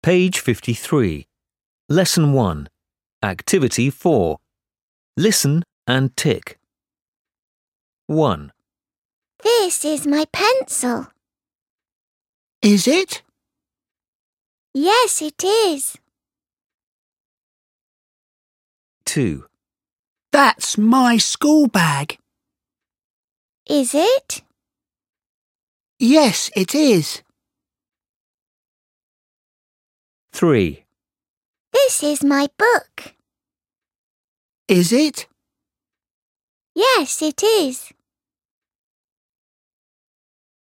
Page 53. Lesson 1. Activity 4. Listen and tick. 1, This is my pencil. Is it? Yes, it is. 2, That's my school bag. Is it? Yes, it is. 3, This is my book. Is it? Yes, it is.